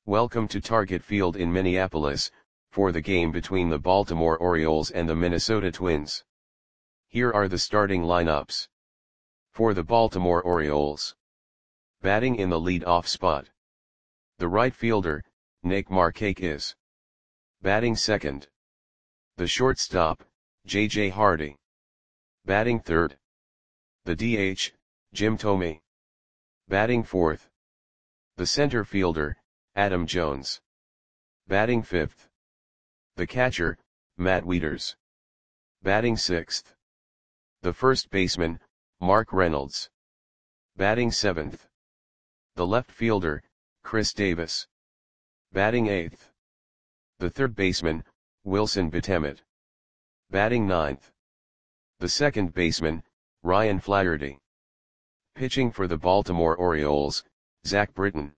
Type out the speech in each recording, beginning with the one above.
Welcome to Target Field in Minneapolis, for the game between the Baltimore Orioles and the Minnesota Twins. Here are the starting lineups. For the Baltimore Orioles. Batting in the lead-off spot. The right fielder, Nick Markakis. Batting second. The shortstop, J.J. Hardy. Batting third. The DH, Jim Thome. Batting fourth. The center fielder, Adam Jones. Batting fifth. The catcher, Matt Wieters. Batting sixth. The first baseman, Mark Reynolds. Batting seventh. The left fielder, Chris Davis. Batting eighth. The third baseman, Wilson Betemet. Batting ninth. The second baseman, Ryan Flaherty. Pitching for the Baltimore Orioles, Zach Britton.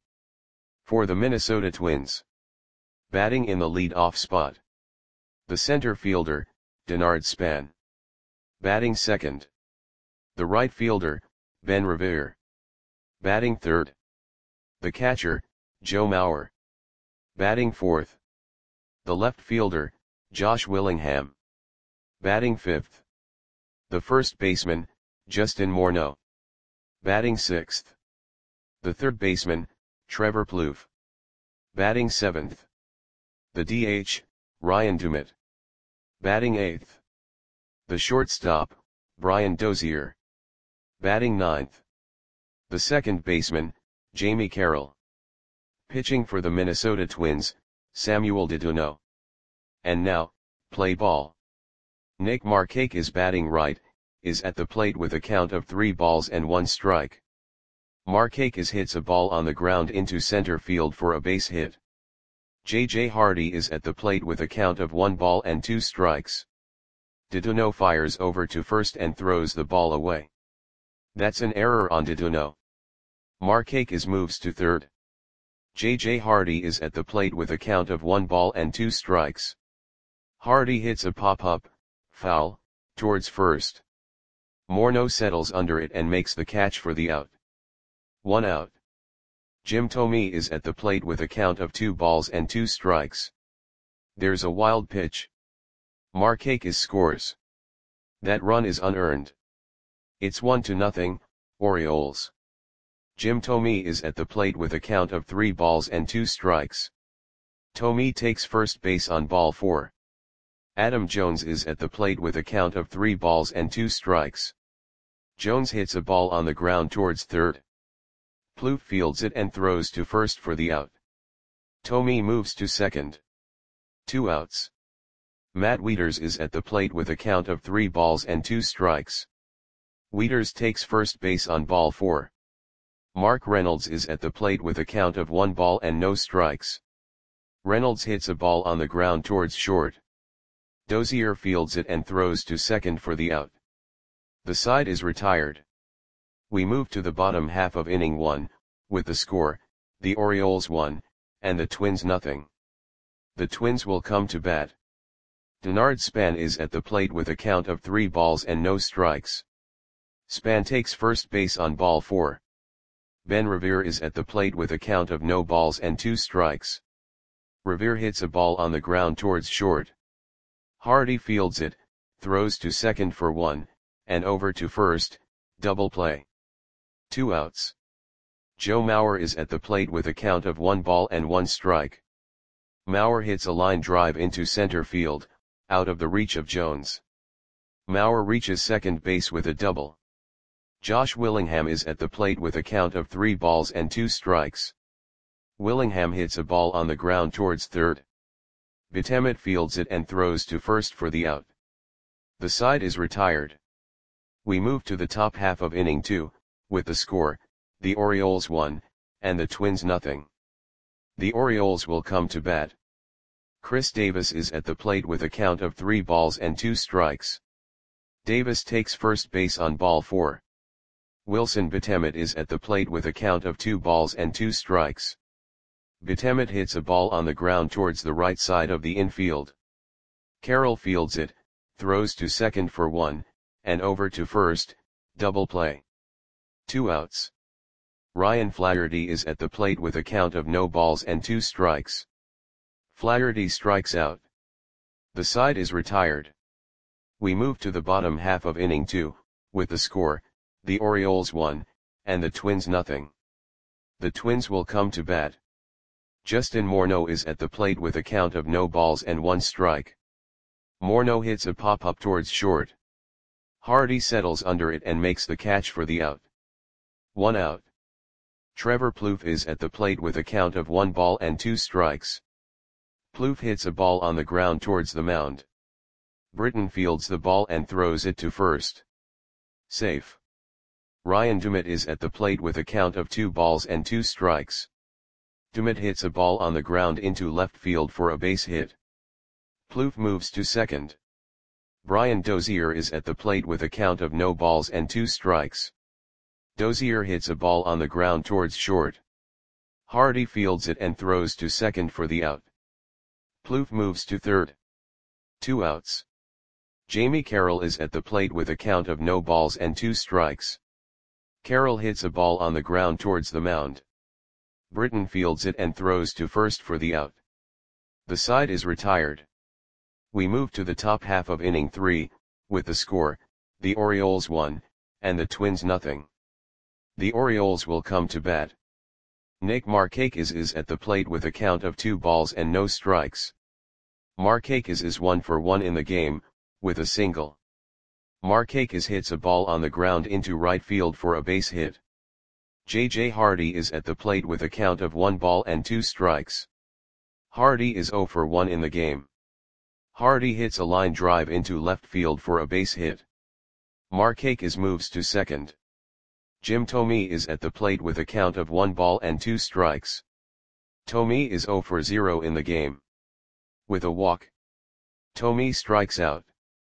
For the Minnesota Twins. Batting in the lead-off spot. The center fielder, Denard Span. Batting second. The right fielder, Ben Revere. Batting third. The catcher, Joe Mauer. Batting fourth. The left fielder, Josh Willingham. Batting fifth. The first baseman, Justin Morneau. Batting sixth. The third baseman, Trevor Plouffe. Batting seventh. The DH, Ryan Dumit. Batting eighth. The shortstop, Brian Dozier. Batting ninth. The second baseman, Jamie Carroll. Pitching for the Minnesota Twins, Samuel DeDuno. And now, play ball. Nick Markakis batting right, is at the plate with a count of 3 balls and 1 strike. Markakis hits a ball on the ground into center field for a base hit. J.J. Hardy is at the plate with a count of 1 ball and 2 strikes. DeDuno fires over to first and throws the ball away. That's an error on DeDuno. Markakis moves to third. J.J. Hardy is at the plate with a count of 1 ball and 2 strikes. Hardy hits a pop-up, foul, towards first. Morneau settles under it and makes the catch for the out. 1 out. Jim Thome is at the plate with a count of 2 balls and 2 strikes. There's a wild pitch. Markakis scores. That run is unearned. It's 1-0, Orioles. Jim Thome is at the plate with a count of 3 balls and 2 strikes. Thome takes first base on ball 4. Adam Jones is at the plate with a count of 3 balls and 2 strikes. Jones hits a ball on the ground towards third. Plouffe fields it and throws to first for the out. Thome moves to second. 2 outs. Matt Wieters is at the plate with a count of 3 balls and 2 strikes. Wieters takes first base on ball 4. Mark Reynolds is at the plate with a count of 1 ball and no strikes. Reynolds hits a ball on the ground towards short. Dozier fields it and throws to second for the out. The side is retired. We move to the bottom half of inning 1, with the score, the Orioles 1, and the Twins nothing. The Twins will come to bat. Denard Span is at the plate with a count of 3 balls and no strikes. Span takes first base on ball 4. Ben Revere is at the plate with a count of no balls and 2 strikes. Revere hits a ball on the ground towards short. Hardy fields it, throws to second for 1, and over to first, double play. 2 outs. Joe Mauer is at the plate with a count of 1 ball and 1 strike. Mauer hits a line drive into center field, out of the reach of Jones. Mauer reaches second base with a double. Josh Willingham is at the plate with a count of 3 balls and 2 strikes. Willingham hits a ball on the ground towards third. Betemet fields it and throws to first for the out. The side is retired. We move to the top half of inning 2, with the score, the Orioles 1, and the Twins nothing. The Orioles will come to bat. Chris Davis is at the plate with a count of 3 balls and 2 strikes. Davis takes first base on ball 4. Wilson Betemet is at the plate with a count of 2 balls and 2 strikes. Betemet hits a ball on the ground towards the right side of the infield. Carroll fields it, throws to second for 1, and over to first, double play. 2 outs. Ryan Flaherty is at the plate with a count of no balls and 2 strikes. Flaherty strikes out. The side is retired. We move to the bottom half of inning 2, with the score, the Orioles 1, and the Twins nothing. The Twins will come to bat. Justin Morneau is at the plate with a count of no balls and 1 strike. Morneau hits a pop-up towards short. Hardy settles under it and makes the catch for the out. 1 out. Trevor Plouffe is at the plate with a count of 1 ball and 2 strikes. Plouffe hits a ball on the ground towards the mound. Britton fields the ball and throws it to first. Safe. Ryan Dumit is at the plate with a count of 2 balls and 2 strikes. Dumit hits a ball on the ground into left field for a base hit. Plouffe moves to second. Brian Dozier is at the plate with a count of no balls and 2 strikes. Dozier hits a ball on the ground towards short. Hardy fields it and throws to second for the out. Plouffe moves to third. 2 outs. Jamie Carroll is at the plate with a count of no balls and 2 strikes. Carroll hits a ball on the ground towards the mound. Britton fields it and throws to first for the out. The side is retired. We move to the top half of inning 3, with the score, the Orioles 1, and the Twins nothing. The Orioles will come to bat. Nick Markakis is at the plate with a count of 2 balls and no strikes. Markakis is 1 for 1 in the game, with a single. Markakis hits a ball on the ground into right field for a base hit. J.J. Hardy is at the plate with a count of 1 ball and 2 strikes. Hardy is 0 for 1 in the game. Hardy hits a line drive into left field for a base hit. Markakis moves to second. Jim Thome is at the plate with a count of 1 ball and 2 strikes. Thome is 0 for 0 in the game. With a walk, Thome strikes out.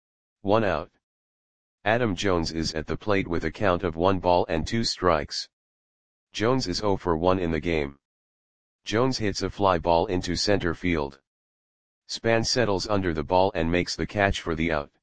1 out. Adam Jones is at the plate with a count of 1 ball and 2 strikes. Jones is 0 for 1 in the game. Jones hits a fly ball into center field. Span settles under the ball and makes the catch for the out.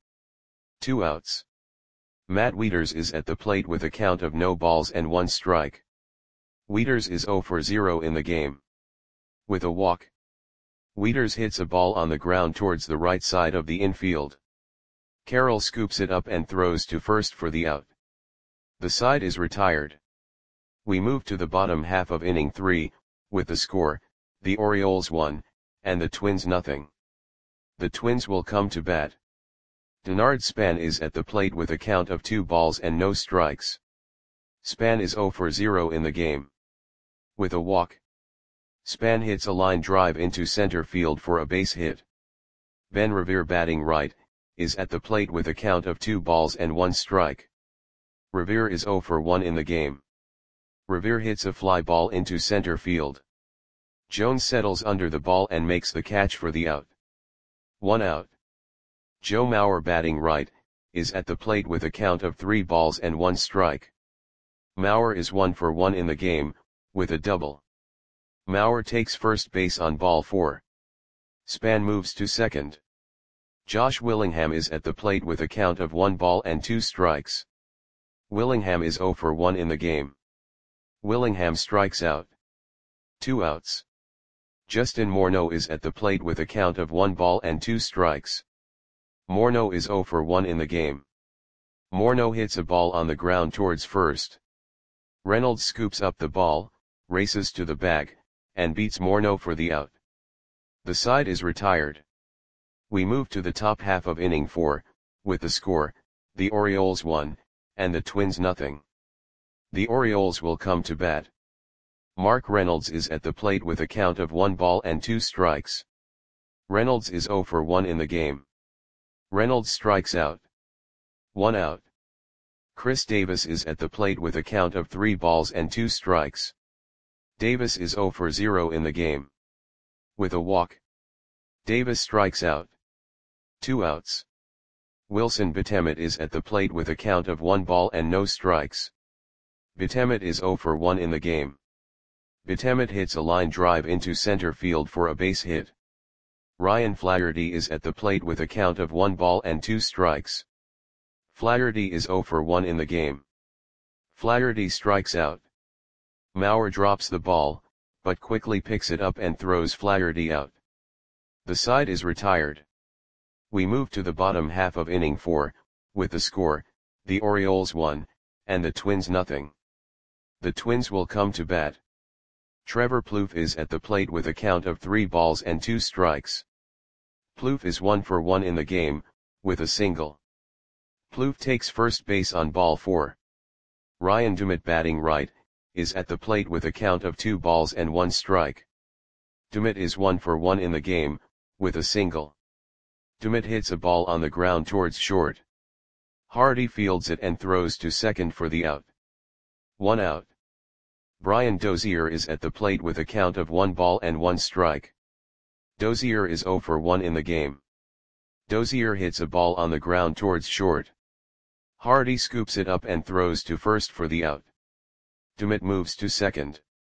2 outs. Matt Wieters is at the plate with a count of no balls and 1 strike. Wieters is 0 for 0 in the game. With a walk, Wieters hits a ball on the ground towards the right side of the infield. Carroll scoops it up and throws to first for the out. The side is retired. We move to the bottom half of inning 3, with the score, the Orioles 1, and the Twins nothing. The Twins will come to bat. Denard Span is at the plate with a count of 2 balls and no strikes. Span is 0 for 0 in the game. With a walk, Span hits a line drive into center field for a base hit. Ben Revere, batting right, is at the plate with a count of 2 balls and 1 strike. Revere is 0 for 1 in the game. Revere hits a fly ball into center field. Jones settles under the ball and makes the catch for the out. 1 out. Joe Mauer, batting right, is at the plate with a count of 3 balls and 1 strike. Mauer is 1 for 1 in the game, with a double. Mauer takes first base on ball 4. Span moves to second. Josh Willingham is at the plate with a count of 1 ball and 2 strikes. Willingham is 0 for 1 in the game. Willingham strikes out. 2 outs. Justin Morneau is at the plate with a count of 1 ball and 2 strikes. Morneau is 0 for 1 in the game. Morneau hits a ball on the ground towards first. Reynolds scoops up the ball, races to the bag, and beats Morneau for the out. The side is retired. We move to the top half of inning 4, with the score, the Orioles 1, and the Twins nothing. The Orioles will come to bat. Mark Reynolds is at the plate with a count of 1 ball and 2 strikes. Reynolds is 0 for 1 in the game. Reynolds strikes out. 1 out. Chris Davis is at the plate with a count of 3 balls and 2 strikes. Davis is 0 for 0 in the game. With a walk, Davis strikes out. 2 outs. Wilson Betemet is at the plate with a count of 1 ball and no strikes. Betemet is 0 for 1 in the game. Betemet hits a line drive into center field for a base hit. Ryan Flaherty is at the plate with a count of 1 ball and 2 strikes. Flaherty is 0 for 1 in the game. Flaherty strikes out. Maurer drops the ball, but quickly picks it up and throws Flaherty out. The side is retired. We move to the bottom half of inning 4, with the score, the Orioles 1, and the Twins nothing. The Twins will come to bat. Trevor Plouffe is at the plate with a count of 3 balls and 2 strikes. Plouffe is 1 for 1 in the game, with a single. Plouffe takes first base on ball 4. Ryan Dumit, batting right, is at the plate with a count of 2 balls and 1 strike. Dumit is 1 for 1 in the game, with a single. Dumit hits a ball on the ground towards short. Hardy fields it and throws to second for the out. 1 out. Brian Dozier is at the plate with a count of 1 ball and 1 strike. Dozier is 0 for 1 in the game. Dozier hits a ball on the ground towards short. Hardy scoops it up and throws to first for the out. Dumit moves to second.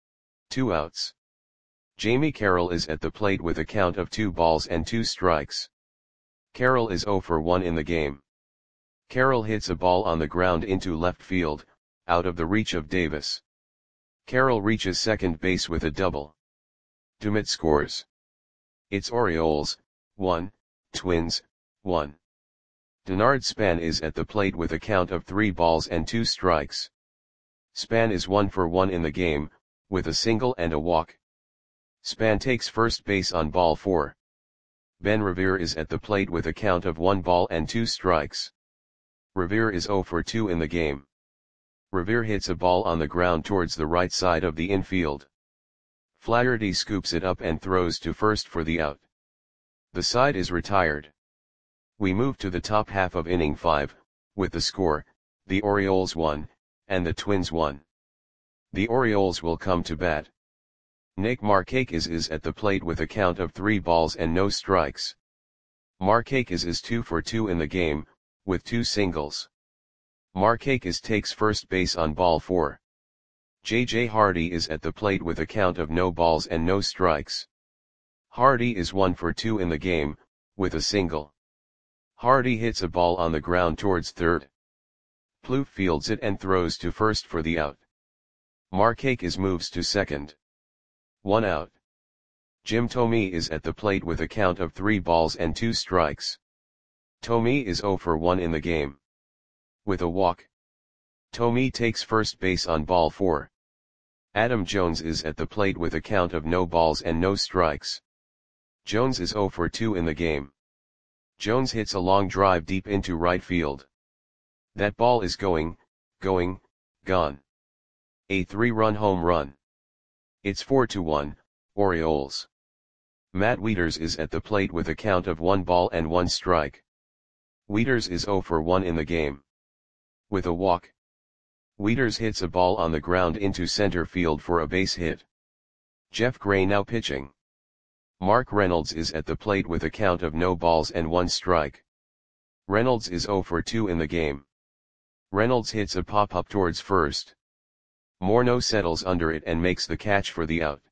2 outs. Jamie Carroll is at the plate with a count of 2 balls and 2 strikes. Carroll is 0 for 1 in the game. Carroll hits a ball on the ground into left field, out of the reach of Davis. Carroll reaches second base with a double. Dumit scores. It's Orioles, 1, Twins, 1. Denard Span is at the plate with a count of 3 balls and 2 strikes. Span is 1 for 1 in the game, with a single and a walk. Span takes first base on ball 4. Ben Revere is at the plate with a count of 1 ball and 2 strikes. Revere is 0 for 2 in the game. Revere hits a ball on the ground towards the right side of the infield. Flaherty scoops it up and throws to first for the out. The side is retired. We move to the top half of inning 5, with the score, the Orioles 1, and the Twins 1. The Orioles will come to bat. Nick Markakis is at the plate with a count of 3 balls and no strikes. Markakis is 2 for 2 in the game, with 2 singles. Markakis takes first base on ball 4. J.J. Hardy is at the plate with a count of no balls and no strikes. Hardy is 1 for 2 in the game, with a single. Hardy hits a ball on the ground towards third. Plouffe fields it and throws to first for the out. Markakis moves to second. 1 out. Jim Thome is at the plate with a count of 3 balls and 2 strikes. Thome is 0 for 1 in the game. With a walk. Thome takes first base on ball 4. Adam Jones is at the plate with a count of no balls and no strikes. Jones is 0 for 2 in the game. Jones hits a long drive deep into right field. That ball is gone. A 3-run home run. It's 4-1, Orioles. Matt Wieters is at the plate with a count of 1 ball and 1 strike. Wieters is 0 for 1 in the game. With a walk. Wieters hits a ball on the ground into center field for a base hit. Jeff Gray now pitching. Mark Reynolds is at the plate with a count of no balls and 1 strike. Reynolds is 0 for 2 in the game. Reynolds hits a pop-up towards first. Morneau settles under it and makes the catch for the out.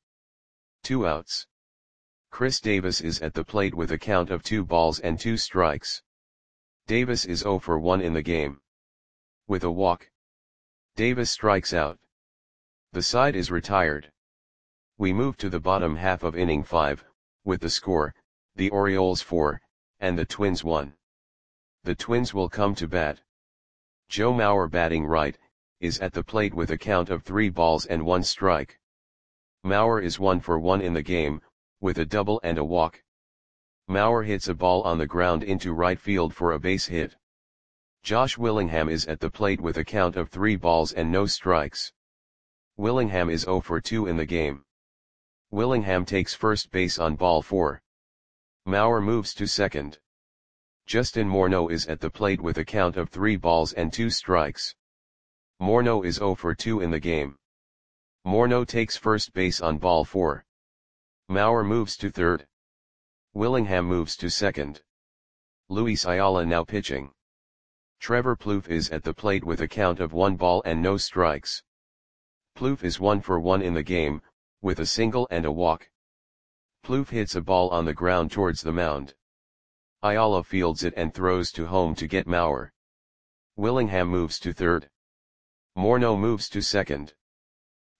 2 outs. Chris Davis is at the plate with a count of 2 balls and 2 strikes. Davis is 0 for 1 in the game. With a walk. Davis strikes out. The side is retired. We move to the bottom half of inning 5, with the score, the Orioles 4, and the Twins 1. The Twins will come to bat. Joe Mauer, batting right, is at the plate with a count of 3 balls and 1 strike. Mauer is 1 for 1 in the game, with a double and a walk. Mauer hits a ball on the ground into right field for a base hit. Josh Willingham is at the plate with a count of 3 balls and no strikes. Willingham is 0 for 2 in the game. Willingham takes first base on ball 4. Mauer moves to second. Justin Morneau is at the plate with a count of 3 balls and 2 strikes. Morneau is 0 for 2 in the game. Morneau takes first base on ball 4. Mauer moves to third. Willingham moves to second. Luis Ayala now pitching. Trevor Plouffe is at the plate with a count of 1 ball and no strikes. Plouffe is 1 for 1 in the game, with a single and a walk. Plouffe hits a ball on the ground towards the mound. Ayala fields it and throws to home to get Mauer. Willingham moves to third. Morneau moves to second.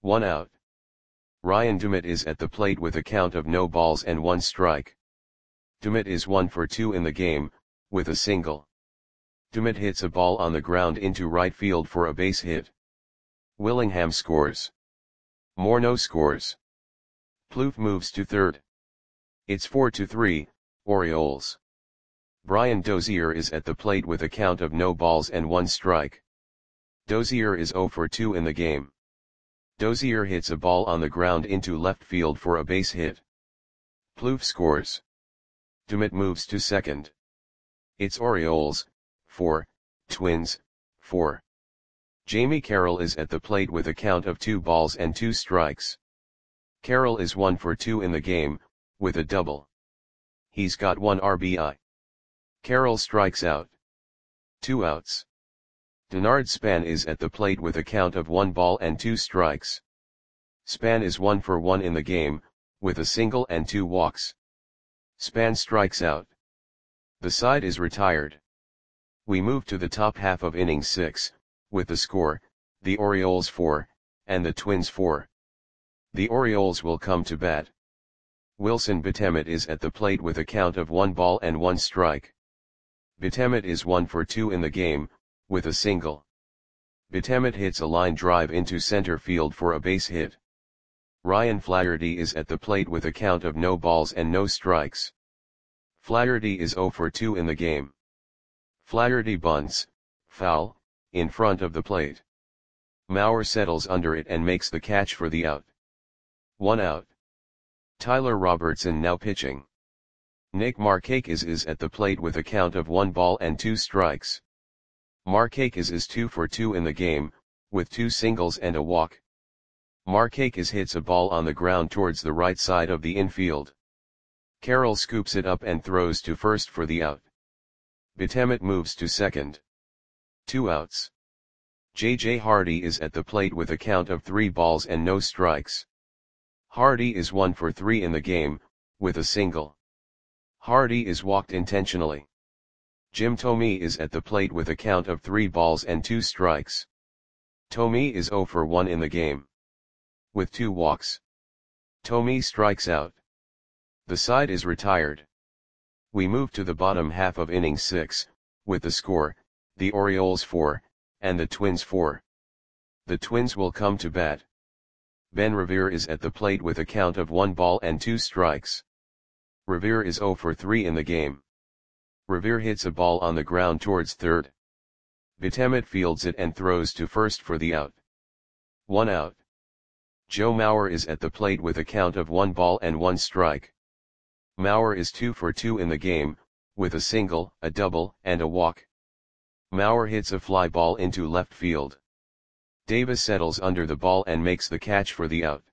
1 out. Ryan Dumit is at the plate with a count of no balls and 1 strike. Dumit is 1 for 2 in the game, with a single. Dumit hits a ball on the ground into right field for a base hit. Willingham scores. Morneau scores. Plouffe moves to third. It's 4-3, Orioles. Brian Dozier is at the plate with a count of no balls and 1 strike. Dozier is 0 for 2 in the game. Dozier hits a ball on the ground into left field for a base hit. Plouffe scores. Dumit moves to second. It's Orioles, 4, Twins, 4. Jamie Carroll is at the plate with a count of 2 balls and 2 strikes. Carroll is 1 for 2 in the game, with a double. He's got 1 RBI. Carroll strikes out. 2 outs. Denard Span is at the plate with a count of 1 ball and 2 strikes. Span is 1 for 1 in the game, with a single and 2 walks. Span strikes out. The side is retired. We move to the top half of inning 6, with the score, the Orioles 4, and the Twins 4. The Orioles will come to bat. Wilson Betemet is at the plate with a count of 1 ball and 1 strike. Betemet is 1 for 2 in the game, with a single. Betemet hits a line drive into center field for a base hit. Ryan Flaherty is at the plate with a count of no balls and no strikes. Flaherty is 0 for 2 in the game. Flaherty bunts, foul, in front of the plate. Mauer settles under it and makes the catch for the out. 1 out. Tyler Robertson now pitching. Nick Markakis is at the plate with a count of 1 ball and 2 strikes. Markakis is 2 for 2 in the game, with 2 singles and a walk. Markakis hits a ball on the ground towards the right side of the infield. Carroll scoops it up and throws to first for the out. Betemet moves to second. 2 outs. J.J. Hardy is at the plate with a count of 3 balls and no strikes. Hardy is 1 for 3 in the game, with a single. Hardy is walked intentionally. Jim Thome is at the plate with a count of 3 balls and 2 strikes. Thome is 0 for 1 in the game. With 2 walks. Thome strikes out. The side is retired. We move to the bottom half of inning 6, with the score, the Orioles 4, and the Twins 4. The Twins will come to bat. Ben Revere is at the plate with a count of 1 ball and 2 strikes. Revere is 0 for 3 in the game. Revere hits a ball on the ground towards third. Betemet fields it and throws to first for the out. 1 out. Joe Mauer is at the plate with a count of 1 ball and 1 strike. Mauer is 2 for 2 in the game, with a single, a double, and a walk. Mauer hits a fly ball into left field. Davis settles under the ball and makes the catch for the out.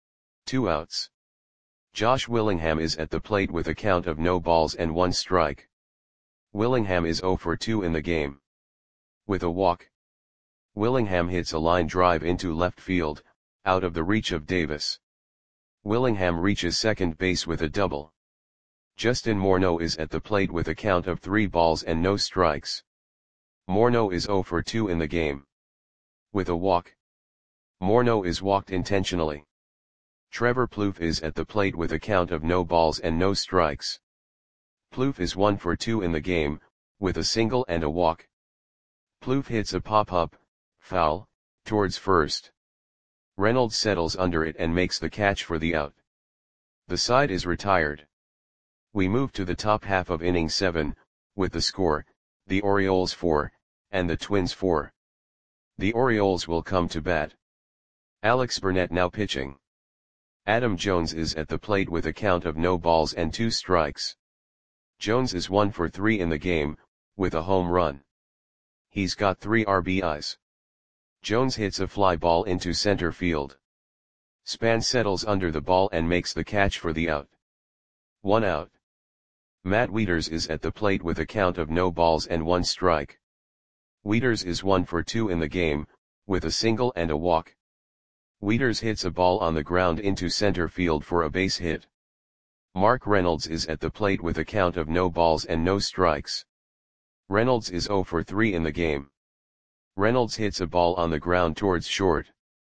2 outs. Josh Willingham is at the plate with a count of no balls and 1 strike. Willingham is 0 for 2 in the game. With a walk. Willingham hits a line drive into left field, out of the reach of Davis. Willingham reaches second base with a double. Justin Morneau is at the plate with a count of 3 balls and no strikes. Morneau is 0 for 2 in the game. With a walk. Morneau is walked intentionally. Trevor Plouffe is at the plate with a count of no balls and no strikes. Plouffe is 1 for 2 in the game, with a single and a walk. Plouffe hits a pop-up, foul, towards first. Reynolds settles under it and makes the catch for the out. The side is retired. We move to the top half of inning 7, with the score, the Orioles 4, and the Twins 4. The Orioles will come to bat. Alex Burnett now pitching. Adam Jones is at the plate with a count of no balls and 2 strikes. Jones is 1 for 3 in the game, with a home run. He's got 3 RBIs. Jones hits a fly ball into center field. Span settles under the ball and makes the catch for the out. 1 out. Matt Wieters is at the plate with a count of no balls and 1 strike. Wieters is 1 for 2 in the game, with a single and a walk. Wieters hits a ball on the ground into center field for a base hit. Mark Reynolds is at the plate with a count of no balls and no strikes. Reynolds is 0 for 3 in the game. Reynolds hits a ball on the ground towards short.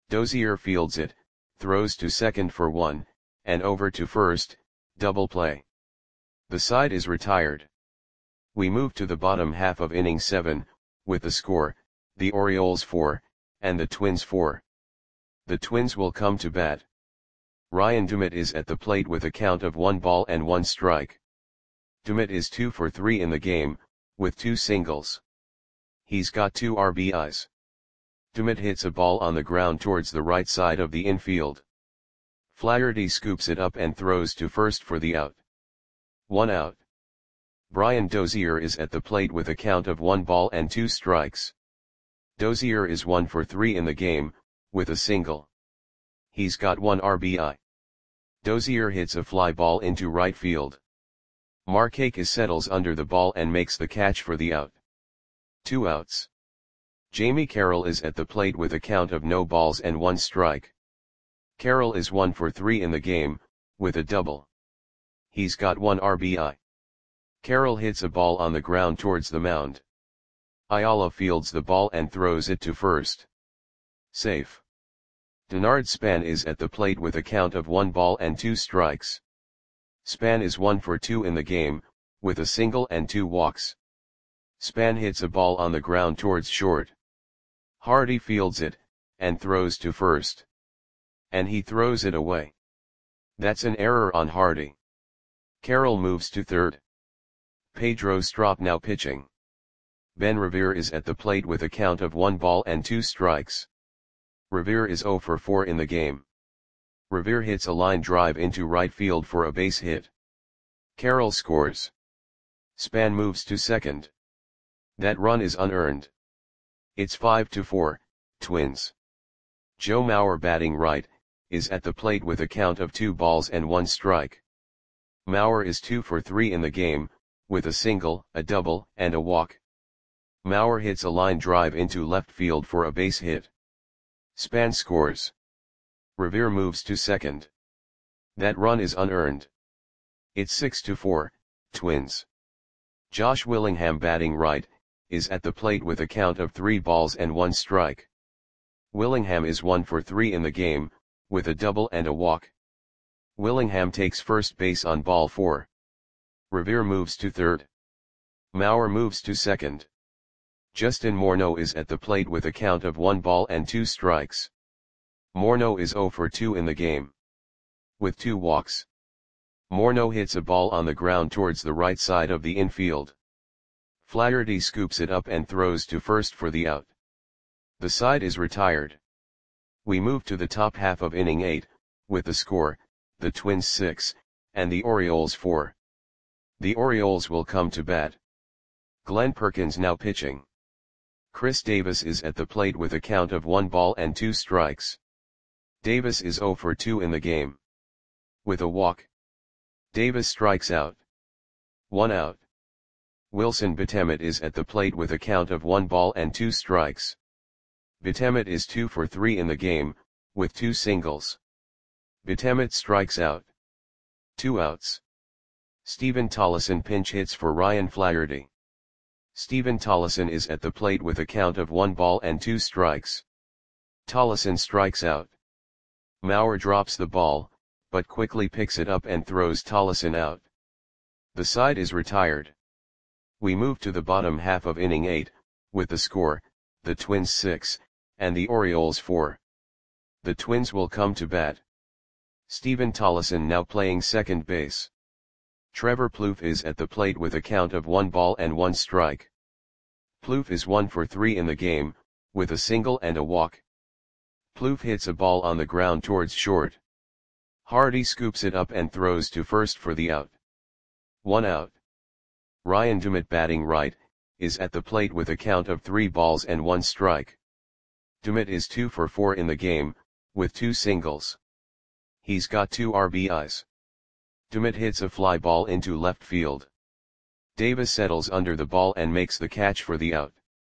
Dozier fields it, throws to second for one, and over to first, double play. The side is retired. We move to the bottom half of inning 7, with the score, the Orioles 4, and the Twins 4. The Twins will come to bat. Ryan Dumit is at the plate with a count of 1 ball and 1 strike. Dumit is 2 for 3 in the game, with 2 singles. He's got 2 RBIs. Dumit hits a ball on the ground towards the right side of the infield. Flaherty scoops it up and throws to first for the out. 1 out. Brian Dozier is at the plate with a count of 1 ball and 2 strikes. Dozier is 1 for 3 in the game, with a single. He's got 1 RBI. Dozier hits a fly ball into right field. Markakis settles under the ball and makes the catch for the out. 2 outs. Jamie Carroll is at the plate with a count of no balls and 1 strike. Carroll is 1 for 3 in the game, with a double. He's got 1 RBI. Carroll hits a ball on the ground towards the mound. Ayala fields the ball and throws it to first. Safe. Denard Span is at the plate with a count of 1 ball and 2 strikes. Span is 1 for 2 in the game, with a single and 2 walks. Span hits a ball on the ground towards short. Hardy fields it, and throws to first. And he throws it away. That's an error on Hardy. Carroll moves to third. Pedro Strop now pitching. Ben Revere is at the plate with a count of 1 ball and 2 strikes. Revere is 0 for 4 in the game. Revere hits a line drive into right field for a base hit. Carroll scores. Span moves to second. That run is unearned. It's 5-4, Twins. Joe Mauer batting right, is at the plate with a count of 2 balls and 1 strike. Mauer is 2 for 3 in the game, with a single, a double, and a walk. Mauer hits a line drive into left field for a base hit. Span scores. Revere moves to second. That run is unearned. It's 6-4, Twins. Josh Willingham batting right, is at the plate with a count of 3 balls and 1 strike. Willingham is 1 for 3 in the game, with a double and a walk. Willingham takes first base on ball 4. Revere moves to third. Mauer moves to second. Justin Morneau is at the plate with a count of 1 ball and 2 strikes. Morneau is 0 for 2 in the game, with 2 walks. Morneau hits a ball on the ground towards the right side of the infield. Flaherty scoops it up and throws to first for the out. The side is retired. We move to the top half of inning 8, with the score, the Twins 6, and the Orioles 4. The Orioles will come to bat. Glenn Perkins now pitching. Chris Davis is at the plate with a count of 1 ball and 2 strikes. Davis is 0 for 2 in the game, with a walk. Davis strikes out. 1 out. Wilson Betemet is at the plate with a count of 1 ball and 2 strikes. Betemet is 2 for 3 in the game, with 2 singles. Betemet strikes out. 2 outs. Steven Tollison pinch hits for Ryan Flaherty. Steven Tollison is at the plate with a count of 1 ball and 2 strikes. Tollison strikes out. Mauer drops the ball, but quickly picks it up and throws Tollison out. The side is retired. We move to the bottom half of inning 8, with the score, the Twins 6, and the Orioles 4. The Twins will come to bat. Steven Tollison now playing second base. Trevor Plouffe is at the plate with a count of 1 ball and 1 strike. Plouffe is 1 for 3 in the game, with a single and a walk. Plouffe hits a ball on the ground towards short. Hardy scoops it up and throws to first for the out. 1 out. Ryan Dumit batting right, is at the plate with a count of 3 balls and 1 strike. Dumit is 2 for 4 in the game, with 2 singles. He's got 2 RBIs. Dumit hits a fly ball into left field. Davis settles under the ball and makes the catch for the out.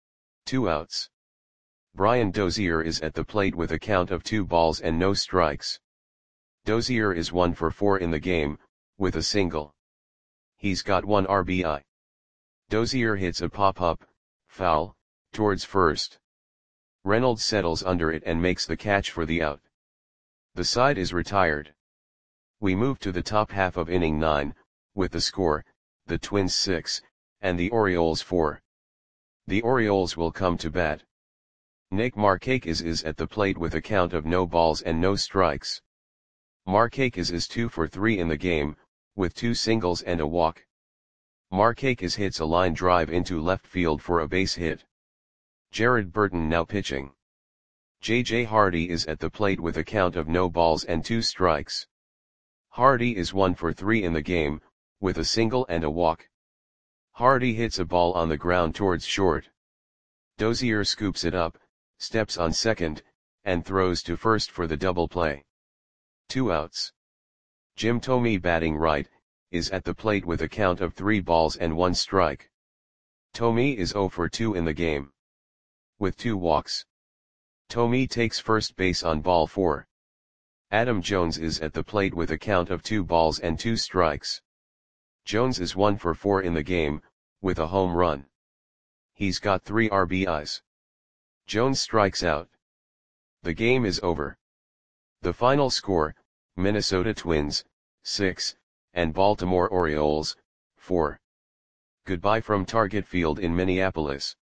2 outs. Brian Dozier is at the plate with a count of 2 balls and no strikes. Dozier is 1 for 4 in the game, with a single. He's got 1 RBI. Dozier hits a pop-up, foul, towards first. Reynolds settles under it and makes the catch for the out. The side is retired. We move to the top half of inning 9, with the score, the Twins 6, and the Orioles 4. The Orioles will come to bat. Nick Markakis is at the plate with a count of no balls and no strikes. Markakis is 2 for 3 in the game, with 2 singles and a walk. Markakis hits a line drive into left field for a base hit. Jared Burton now pitching. J.J. Hardy is at the plate with a count of no balls and 2 strikes. Hardy is 1 for 3 in the game, with a single and a walk. Hardy hits a ball on the ground towards short. Dozier scoops it up, steps on second, and throws to first for the double play. 2 outs. Jim Thome batting right, is at the plate with a count of 3 balls and 1 strike. Thome is 0 for 2 in the game, with 2 walks. Thome takes first base on ball 4. Adam Jones is at the plate with a count of 2 balls and 2 strikes. Jones is 1 for 4 in the game, with a home run. He's got 3 RBIs. Jones strikes out. The game is over. The final score, Minnesota Twins, 6, and Baltimore Orioles, 4. Goodbye from Target Field in Minneapolis.